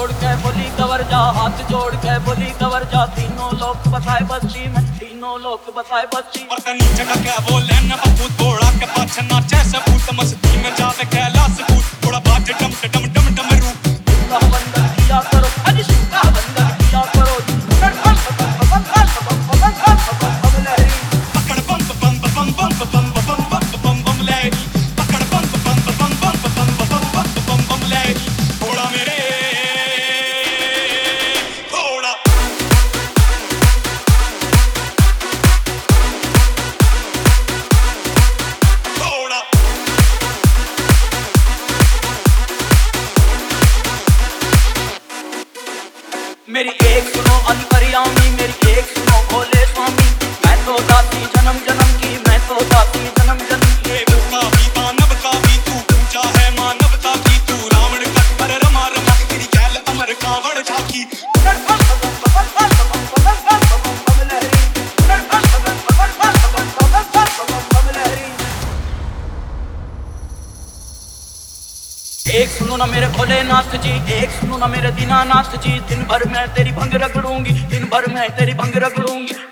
जोड़ के बोली कवर जा, हाथ जोड़ के बोली कवर जा। तीनों लोग बसाए बस्ती में, तीनों लोग बसाए बस्ती। और कहीं चढ़ा के बोले न बबूत घोड़ा के पाछे नाचे सबूत, मस्ती में जावे कैलाश कूद, थोड़ा बाज डम डम डम डम रू। का बंदर किया करो, अज का बंदर किया करो। पकड़ बम बम बम बम बम बम बम बम बम ले, पकड़ बम बम बम बम बम बम बम बम ले। घोड़ा मेरे घोड़ा, घोड़ा मेरी एक सुनो अंतर्यामी, मेरी एक सुनो भोले स्वामी। मैं तो दासी जन्म जन्म की, मैं तो दासी जन्म जन्म की। देव का भी दानव का भी तू पूजा है मानवता की, तू रावण कट पर रमा रमा, तेरी गैल अमर कावड़ झाकी। एक सुनो ना मेरे भोलेनाथ जी, एक सुनो ना मेरे दीनानाथ जी। दिन भर मैं तेरी भंग रगड़ूंगी, दिन भर मैं तेरी भंग रगड़ूंगी।